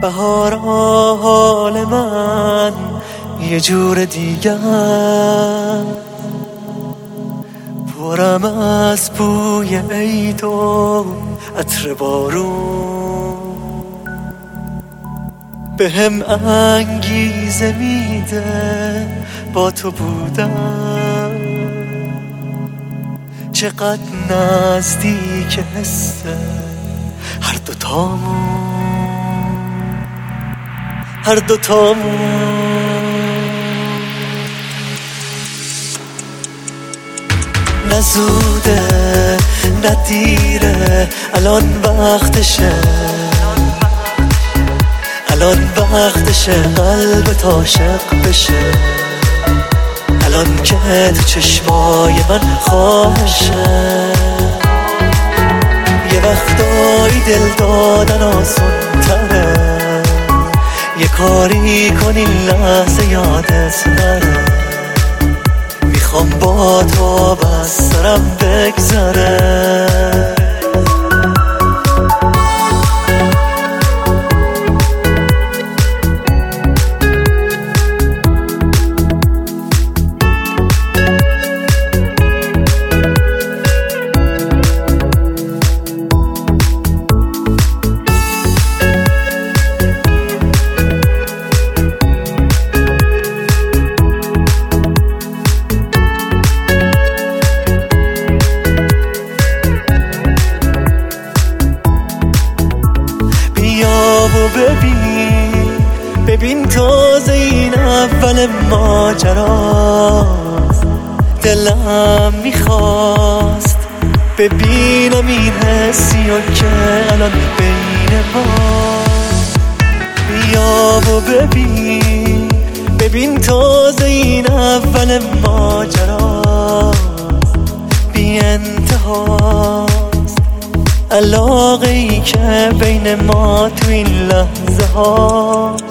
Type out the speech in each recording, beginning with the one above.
بهارا حال من یه جور دیگه، پرم از بوی عید و عطر بارون، به هم انگیزه میده با تو بودم. چقدر نزدیک حس هر دوتامون. نزوده ندیره، الان وقتشه قلبت عاشق بشه. الان که تو چشمای من خواهشه، یه وقتایی دل دادن آسان تره، یه کاری کنی لحظه یادت نره. میخوام با تو بس سرم بگذره. ببین تازه این اول ماجراست. دلم میخواست ببینم این حسیو که الان بین ماست. بیا و ببین تازه این اول ماجراست. بی انتهاست علاقه ای که بین ما تو این لحظه هاست.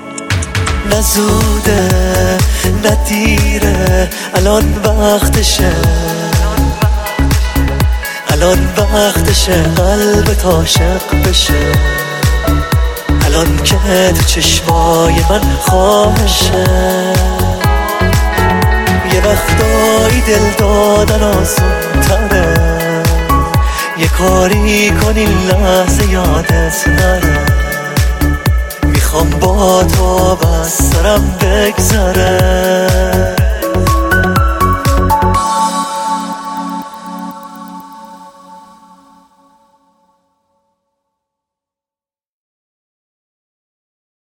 نزوده ندیره، الان وقتشه قلبت عاشق بشه. الان که تو چشمای من خواهشه، یه وقتایی دل دادن آسان تره، یه کاری کنی لحظه یادت نره. میخوام با تو بس سرم بگذره.